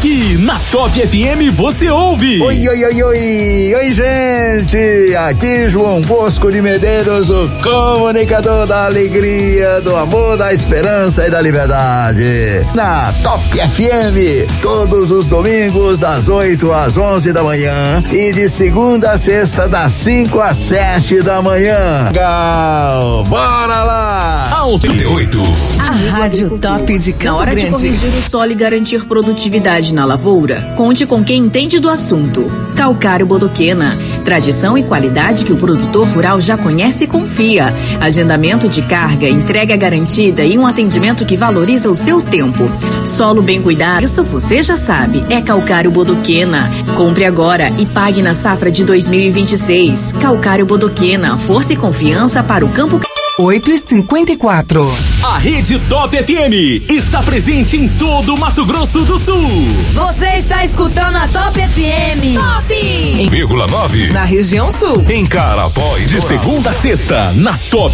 Aqui na Top FM você ouve. Oi, gente. Aqui João Bosco de Medeiros, o comunicador da alegria, do amor, da esperança e da liberdade. Na Top FM, todos os domingos das 8 às 11 da manhã e de segunda a sexta das 5 às 7 da manhã. Gal, bora lá! 88. A Rádio Top de Campo Na hora Grande. de corrigir o solo e garantir produtividade na lavoura, conte com quem entende do assunto. Calcário Bodoquena. Tradição e qualidade que o produtor rural já conhece e confia. Agendamento de carga, entrega garantida e um atendimento que valoriza o seu tempo. Solo bem cuidado, isso você já sabe. É Calcário Bodoquena. Compre agora e pague na safra de 2026. Calcário Bodoquena. Força e confiança para o campo. 8h54. A Rede Top FM está presente em todo o Mato Grosso do Sul. Você está escutando a Top FM. Top! 1,9 Na região sul. em Carapó. De segunda a sexta na Top